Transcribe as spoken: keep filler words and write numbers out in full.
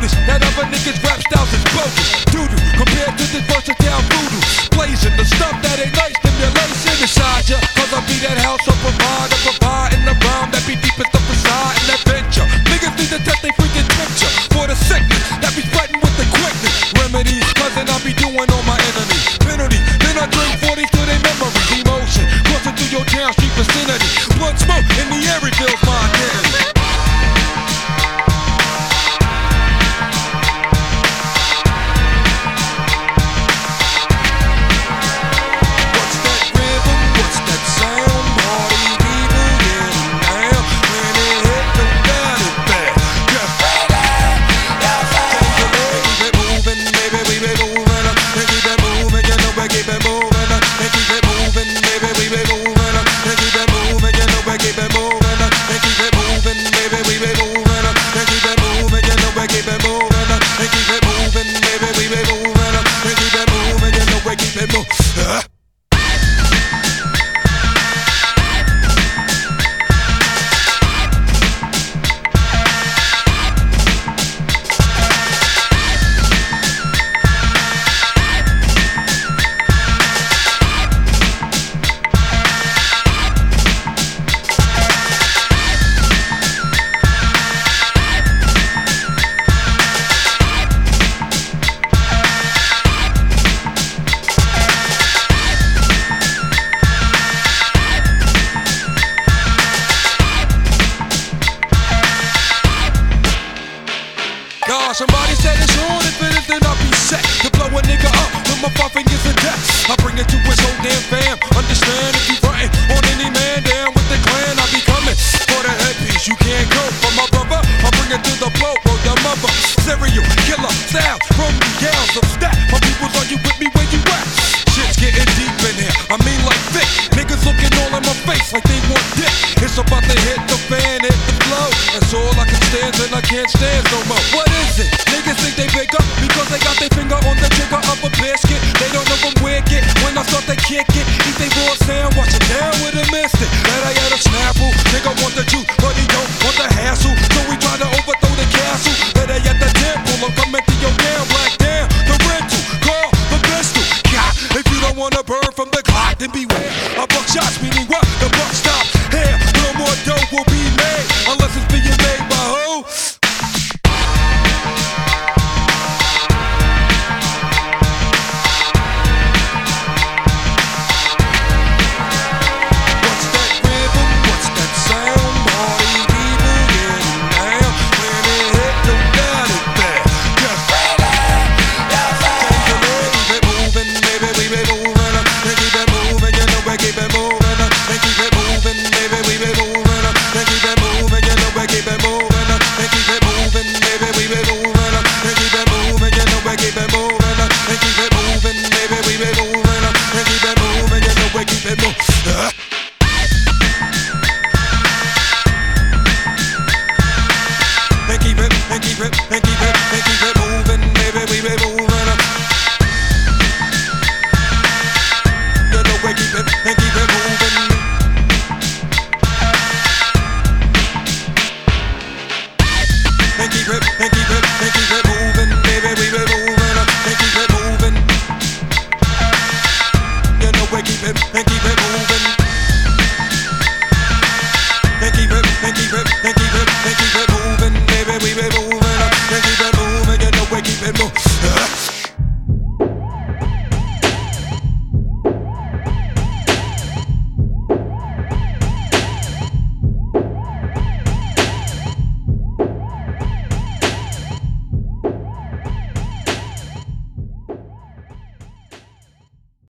notice that other niggas' rap styles is bogus. Doodoo, compared to this versatile voodoo. Blazing the stuff that ain't nice, stimulation inside ya. Cause I be that house of provider, providing the rhyme that be deep as the facade and adventure. Niggas need to test they freaking temperature for the sickness that be spreading with the quickness. Remedies, cousin, I be doing on my enemies. Penalty, then I drink forty to their memories. Emotion, crossing through your town street vicinity. Blood smoke in the air reveals my identity. Somebody said it's on, if it is then I'll be set to blow a nigga up with my five fingers of death. I bring it to his whole damn fam. Understand if you frontin' on any man down with the clan, I'll be coming for the headpiece. You can't go for my brother. I bring it to the blow, bro, your mother. Serial killer style from the yells of stat. My peoples, are you with me where you at? Shit's getting deep in here. I mean like thick. Niggas looking all in my face like they want dick. It's about to hit the fan, hit the flow. That's all I can stand and I can't stand no more. What is it? Niggas think they bigger because they got their finger on the trigger of a biscuit. They don't know I'm wicked. When I start to kick it, eat they raw sound, watch it down with a mystic. That I had a snapple. Nigga want the juice, but he don't want the hassle. So we try to overthrow the castle. Better at the temple, I'm coming to your damn black damn. The rental, call the pistol. God, if you don't wanna burn from the clock, then beware. A buck shots, meaning what? The buck stops here. No more dough will be made unless it's being made by who? And keep it, and keep it, and